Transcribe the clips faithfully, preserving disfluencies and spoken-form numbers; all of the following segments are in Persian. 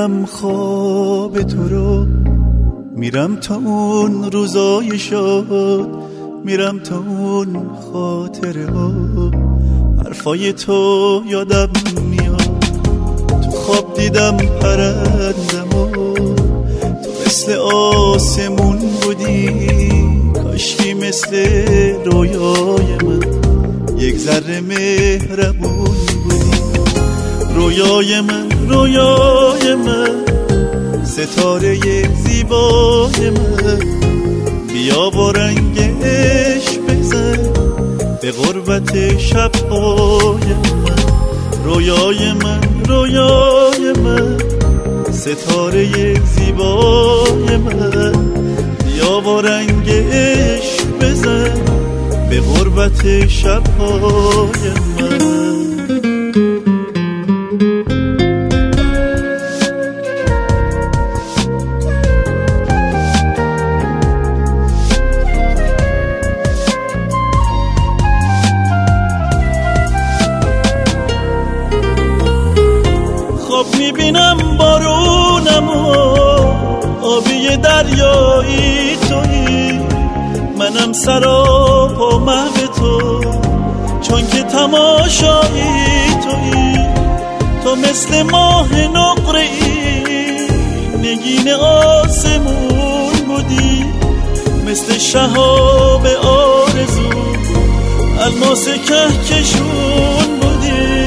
میبینم خواب تو رو، میرم تا اون روزای شاد، میرم تا اون خاطره ها، حرفای تو یادم میاد. تو خواب دیدم پرندم و تو مثل آسمون بودی، کاشکی مثل رویای من یک ذره مهربون بودی. رویای من رویای من ستاره زیبای من، بیا با رنگ عشق بزن به غربت شب‌های من. رویای من رویای من ستاره زیبای من، بیا با رنگ عشق بزن به غربت شب‌های من. خواب میبینم بارونم و آبی دریایی تویی، منم سراب و محو تو چون که تماشایی تویی. تو مثل ماه نقره‌ای نگین آسمون بودی، مثل شهاب آرزو الماس کهکشون بودی.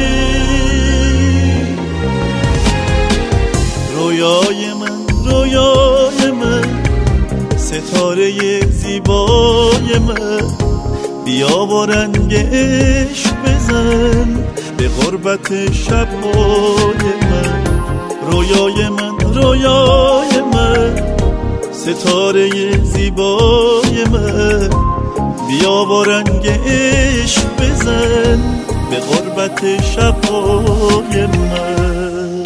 رویای من رویای من ستاره زیبای من، بیا با رنگ عشق بزن به غربت شب‌های من. رویای من رویای من ستاره زیبای من، بیا با رنگ عشق بزن به غربت شب‌های من.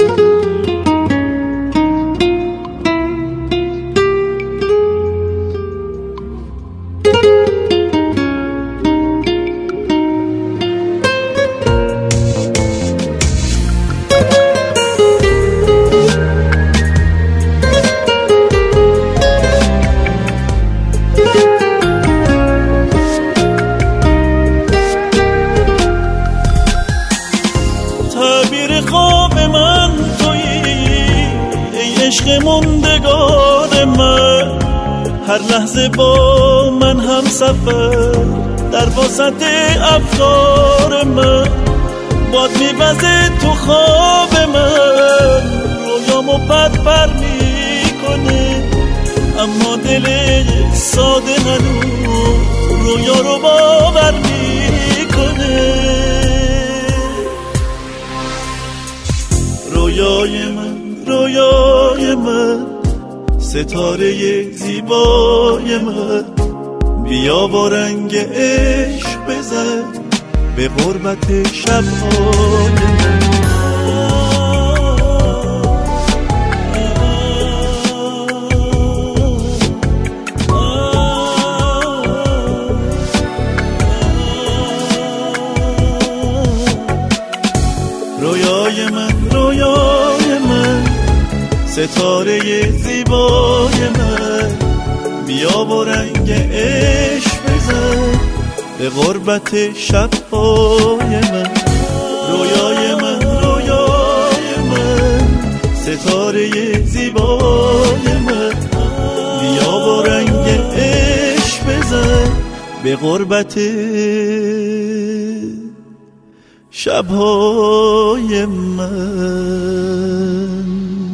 تعبیر خواب من تویی ای عشق موندگار من، هر لحظه با من هم سفر در وسط افکار من. باد میوزه تو خواب من، رویامو پر پر میکنه، اما دل ساده هنوز رویا رو باور میکنه. رویای من رویای من ستاره زیبای من، بیا با رنگ عشق بزن به غربت شب‌های من. رویای من رویای من ستاره زیبای من، بیا با رنگ عشق بزن به غربت شب‌های من. رویای من رویای من ستاره زیبای من، بیا با رنگ عشق بزن به غربت شب‌های من.